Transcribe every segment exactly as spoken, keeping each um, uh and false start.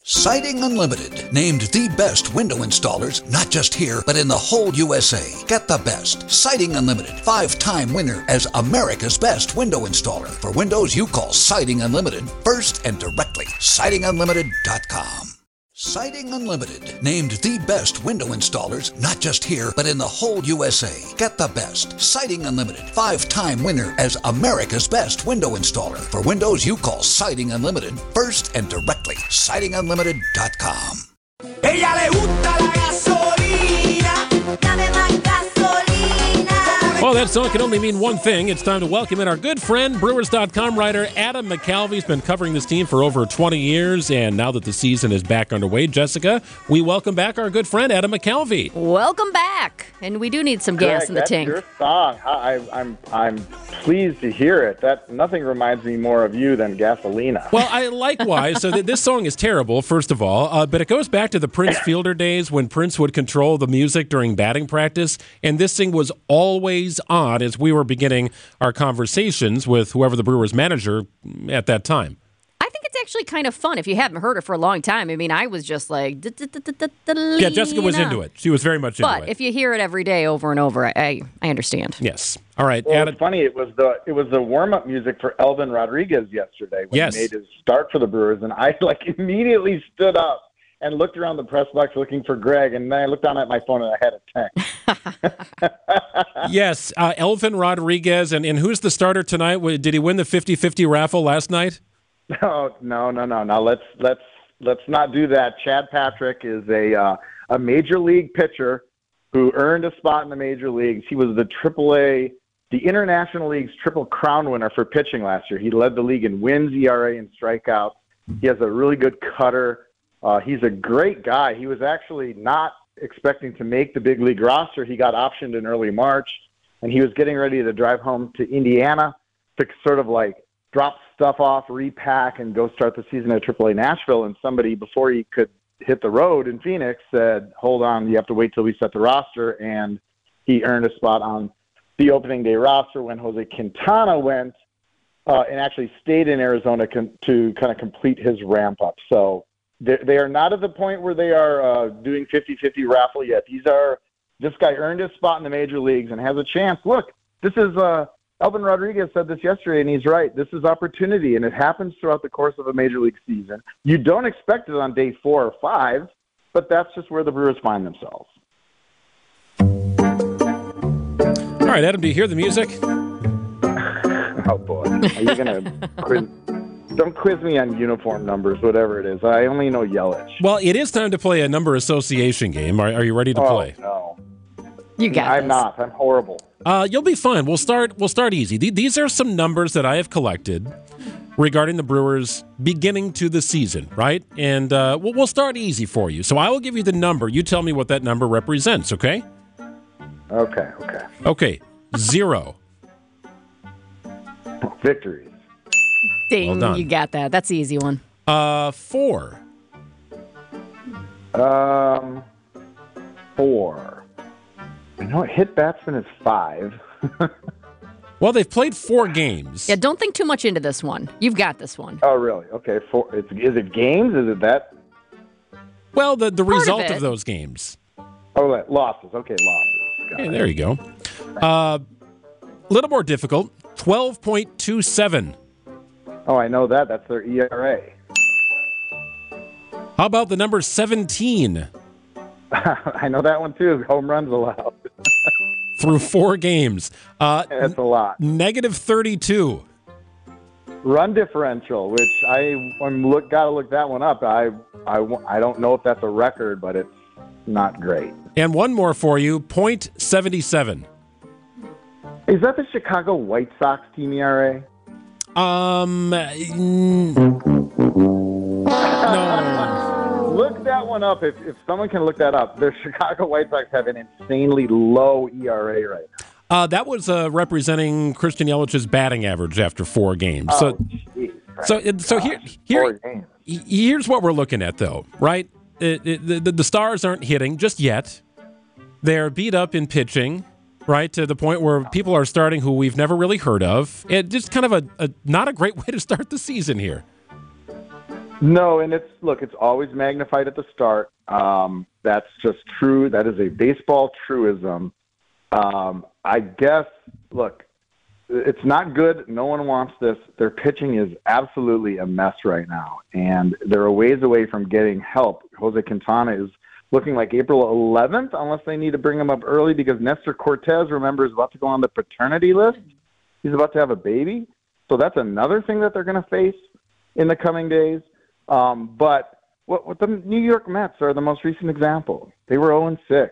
Siding Unlimited, named the best window installers, not just here, but in the whole U S A. Get the best. Siding Unlimited, five-time winner as America's best window installer. For windows you call Siding Unlimited first and directly. siding unlimited dot com. Siding Unlimited, named the best window installers, not just here, but in the whole U S A. Get the best. Siding Unlimited, five-time winner as America's best window installer. For windows you call Siding Unlimited first and directly. siding unlimited dot com. Ella le gusta la gasolina. Dame más gasolina. Well, that song can only mean one thing. It's time to welcome in our good friend, Brewers dot com writer Adam McCalvy. He's been covering this team for over twenty years, and now that the season is back underway, Jessica, we welcome back our good friend, Adam McCalvy. Welcome back. And we do need some gas Greg, in the that's tank. Your song. I, I'm I'm pleased to hear it. That nothing reminds me more of you than Gasolina. Well, I likewise. So th- this song is terrible, first of all, uh, but it goes back to the Prince Fielder days when Prince would control the music during batting practice, and this thing was always on as we were beginning our conversations with whoever the Brewers manager at that time. I think it's actually kind of fun if you haven't heard it for a long time. I mean, I was just like... Yeah, Jessica was into it. She was very much into it. But if you hear it every day over and over, I I understand. Yes. All right. Well, Adam. it's funny. It was the it was the warm up music for Elvin Rodriguez yesterday when Yes. he made his start for the Brewers, and I like immediately stood up and looked around the press box looking for Greg, and then I looked down at my phone and I had a text. Yes, uh, Elvin Rodriguez, and, and who's the starter tonight? Did he win the fifty-fifty raffle last night? No, no, no, no. Now let's let's let's not do that. Chad Patrick is a uh, a major league pitcher who earned a spot in the major leagues. He was the Triple A, the International League's Triple Crown winner for pitching last year. He led the league in wins, E R A, and strikeouts. He has a really good cutter. Uh, he's a great guy. He was actually not expecting to make the big league roster. He got optioned in early March, and he was getting ready to drive home to Indiana to sort of like drop stuff off, repack, and go start the season at Triple A Nashville. And somebody, before he could hit the road in Phoenix, said, hold on, you have to wait till we set the roster. And he earned a spot on the opening day roster when Jose Quintana went uh, and actually stayed in Arizona con- to kind of complete his ramp up. So they, they are not at the point where they are uh, doing fifty-fifty raffle yet. These are, this guy earned his spot in the major leagues and has a chance. Look, this is, uh, Elvin Rodriguez said this yesterday, and he's right. This is opportunity, and it happens throughout the course of a major league season. You don't expect it on day four or five, but that's just where the Brewers find themselves. All right, Adam, do you hear the music? Oh, boy. Are you going to quiz? Don't quiz me on uniform numbers, whatever it is. I only know Yelich. Well, it is time to play a number association game. Are, are you ready to oh, play? no. You got I'm this. not. I'm horrible. Uh, you'll be fine. We'll start. We'll start easy. Th- These are some numbers that I have collected regarding the Brewers beginning to the season, right? And uh, we'll, we'll start easy for you. So I will give you the number. You tell me what that number represents. Okay? Okay, okay. Okay. Zero. Victories. Ding, Well done. you got that. That's the easy one. Uh, four. Um, four. I know hit batsman is five. Well, they've played four games. Yeah, don't think too much into this one. You've got this one. Oh, really? Okay. Four. It's, is it games? Is it that? Well, the, the Part of result it. of those games. Oh, that- losses. Okay, losses. Got Hey, it. there you go. A uh, little more difficult. twelve point two seven. Oh, I know that. That's their E R A. How about the number seventeen? I know that one too. Home runs allowed. Through four games. Uh, That's a lot. negative thirty-two. Run differential, which I I'm look got to look that one up. I I wa- I don't know if that's a record, but it's not great. And one more for you, point seven seven. Is that the Chicago White Sox team E R A? Um, mm, no. Look that one up. If if someone can look that up, the Chicago White Sox have an insanely low E R A right now. Uh, that was uh, representing Christian Yelich's batting average after four games. Oh, So, jeez, so, Christ. it- so here, Four here, games. he- here's what we're looking at, though, right? It, it, the, the Stars aren't hitting just yet. They're beat up in pitching, right, to the point where people are starting who we've never really heard of. It just kind of a, a not a great way to start the season here. No, and it's look, it's always magnified at the start. Um, that's just true. That is a baseball truism. Um, I guess, look, it's not good. No one wants this. Their pitching is absolutely a mess right now, and they're a ways away from getting help. Jose Quintana is looking like April eleventh, unless they need to bring him up early because Nestor Cortez, remember, is about to go on the paternity list. He's about to have a baby. So that's another thing that they're going to face in the coming days. Um, but what, what the New York Mets are the most recent example. They were oh and six,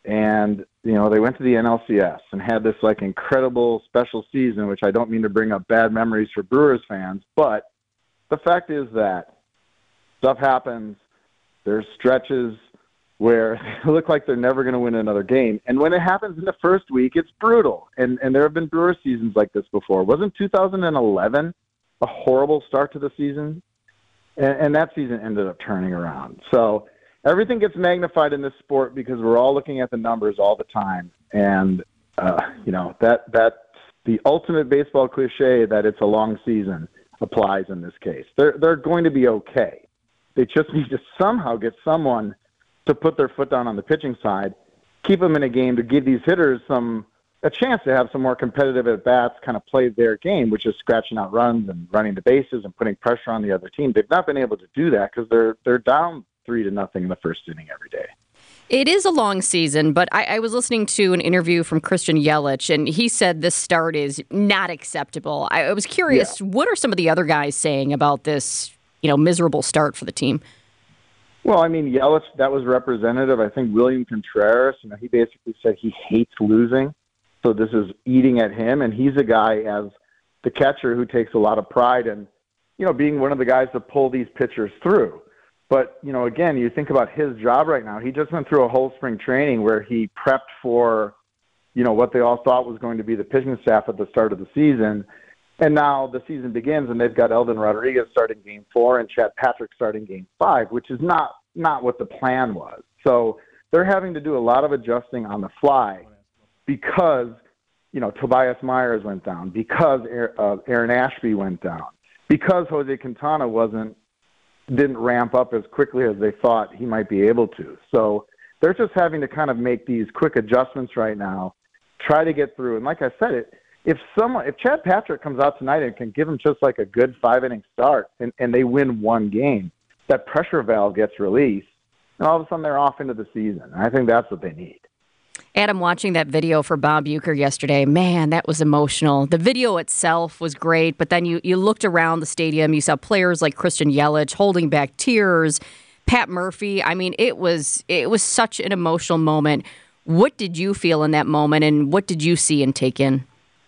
and you know they went to the N L C S and had this like incredible special season, which I don't mean to bring up bad memories for Brewers fans, but the fact is that stuff happens. There's stretches where they look like they're never going to win another game. And when it happens in the first week, it's brutal. And and there have been Brewer seasons like this before. Wasn't two thousand eleven a horrible start to the season? And, and that season ended up turning around. So everything gets magnified in this sport because we're all looking at the numbers all the time. And, uh, you know, that that the ultimate baseball cliche that it's a long season applies in this case. They're, they're going to be okay. They just need to somehow get someone to put their foot down on the pitching side, keep them in a game to give these hitters some a chance to have some more competitive at-bats, kind of play their game, which is scratching out runs and running the bases and putting pressure on the other team. They've not been able to do that because they're they're down three to nothing in the first inning every day. It is a long season, but I, I was listening to an interview from Christian Yelich, and he said this start is not acceptable. I, I was curious, yeah. What are some of the other guys saying about this, you know, miserable start for the team? Well, I mean, Yelich, that was representative. I think William Contreras, you know, he basically said he hates losing, so this is eating at him. And he's a guy, as the catcher, who takes a lot of pride in, you know, being one of the guys to pull these pitchers through. But, you know, again, you think about his job right now. He just went through a whole spring training where he prepped for, you know, what they all thought was going to be the pitching staff at the start of the season. And now the season begins, and they've got Eldon Rodriguez starting game four and Chad Patrick starting game five, which is not, not what the plan was. So they're having to do a lot of adjusting on the fly because, you know, Tobias Myers went down, because uh, Aaron Ashby went down, because Jose Quintana wasn't, didn't ramp up as quickly as they thought he might be able to. So they're just having to kind of make these quick adjustments right now, try to get through. And like I said, it, If someone, if Chad Patrick comes out tonight and can give them just like a good five-inning start and, and they win one game, that pressure valve gets released, and all of a sudden they're off into the season. And I think that's what they need. Adam, watching that video for Bob Uecker yesterday, man, that was emotional. The video itself was great, but then you, you looked around the stadium, you saw players like Christian Yelich holding back tears, Pat Murphy. I mean, it was it was such an emotional moment. What did you feel in that moment, and what did you see and take in?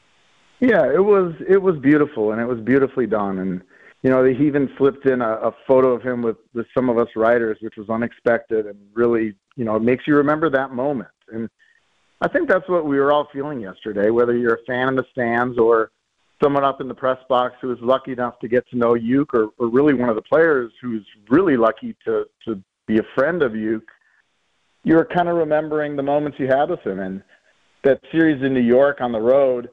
Yeah, it was it was beautiful, and it was beautifully done. And, you know, he even slipped in a, a photo of him with, with some of us writers, which was unexpected and really, you know, it makes you remember that moment. And I think that's what we were all feeling yesterday, whether you're a fan in the stands or someone up in the press box who was lucky enough to get to know Uke, or, or really one of the players who's really lucky to, to be a friend of Uke. You're kind of remembering the moments you had with him. And that series in New York on the road,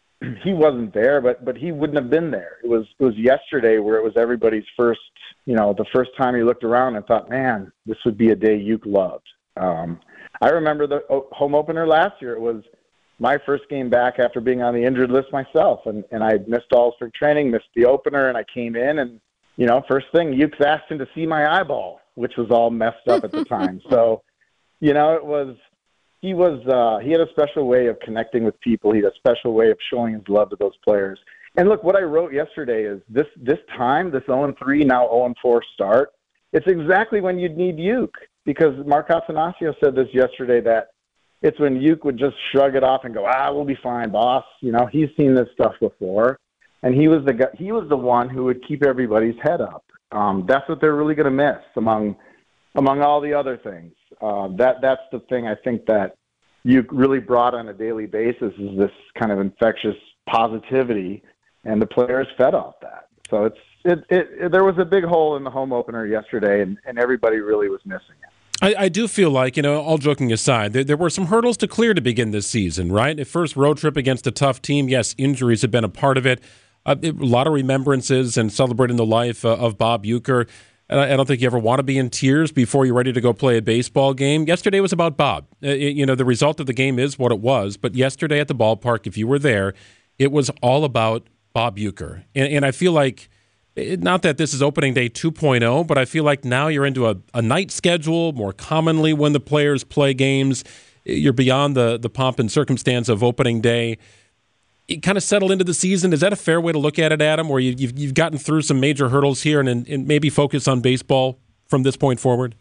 he wasn't there, but but he wouldn't have been there. It was it was yesterday where it was everybody's first, you know, the first time he looked around and thought, man, this would be a day Uke loved. Um, I remember the home opener last year. It was my first game back after being on the injured list myself, and, and I missed all spring training, missed the opener, and I came in, and, you know, first thing, Uke's asked him to see my eyeball, which was all messed up at the time. So, you know, it was He was uh, he had a special way of connecting with people. He had a special way of showing his love to those players. And look, what I wrote yesterday is this this time, this oh and three, now oh and four start, it's exactly when you'd need Uke, because Mark Attanasio said this yesterday, that it's when Uke would just shrug it off and go, ah, we'll be fine, boss. You know, he's seen this stuff before, and he was the guy, he was the one who would keep everybody's head up. Um, that's what they're really going to miss among among all the other things. Uh, that that's the thing I think that you really brought on a daily basis, is this kind of infectious positivity, and the players fed off that. So it's it, it, it there was a big hole in the home opener yesterday, and, and everybody really was missing it. I, I do feel like, you know, all joking aside, there, there were some hurdles to clear to begin this season, right? The first road trip against a tough team. Yes, injuries have been a part of it. Uh, a lot of remembrances and celebrating the life uh, of Bob Uecker. and I, I don't think you ever want to be in tears before you're ready to go play a baseball game. Yesterday was about Bob. Uh, it, you know, the result of the game is what it was, but yesterday at the ballpark, if you were there, it was all about Bob Uecker. And, and I feel like, not that this is opening day two point oh, but I feel like now you're into a, a night schedule more commonly when the players play games. You're beyond the, the pomp and circumstance of opening day. You kind of settle into the season. Is that a fair way to look at it, Adam, where you, you've, you've gotten through some major hurdles here and, and maybe focus on baseball from this point forward?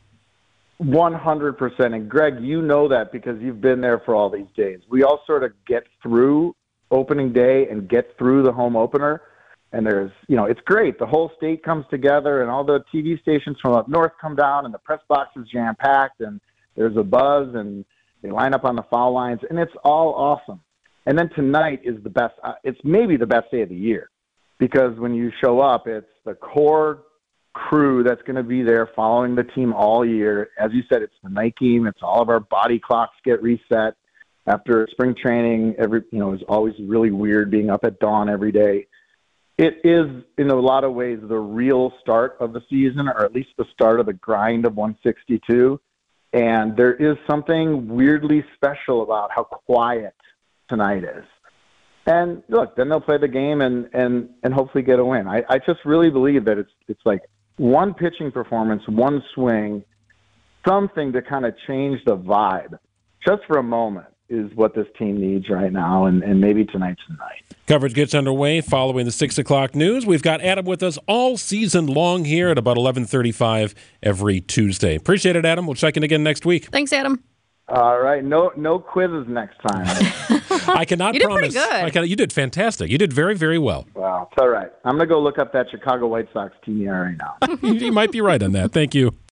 one hundred percent. And, Greg, you know that because you've been there for all these days. We all sort of get through opening day and get through the home opener. And there's, you know, it's great. The whole state comes together and all the T V stations from up north come down and the press box is jam-packed and there's a buzz and they line up on the foul lines and it's all awesome. And then tonight is the best. Uh, it's maybe the best day of the year because when you show up, it's the core crew that's going to be there following the team all year. As you said, it's the night game. It's all of our body clocks get reset after spring training. Every, you know, it's always really weird being up at dawn every day. It is, in a lot of ways, the real start of the season, or at least the start of the grind of one sixty-two. And there is something weirdly special about how quiet tonight is. And look, then they'll play the game and, and, and hopefully get a win. I, I just really believe that it's it's like one pitching performance, one swing, something to kind of change the vibe just for a moment is what this team needs right now, and, and maybe tonight's the night. Coverage gets underway following the six o'clock news. We've got Adam with us all season long here at about eleven thirty-five every Tuesday. Appreciate it, Adam. We'll check in again next week. Thanks, Adam. All right. No no quizzes next time. I cannot you did promise. Pretty good. I can, you did fantastic. You did very, very well. Wow. It's all right. I'm going to go look up that Chicago White Sox team E R A right now. You might be right on that. Thank you.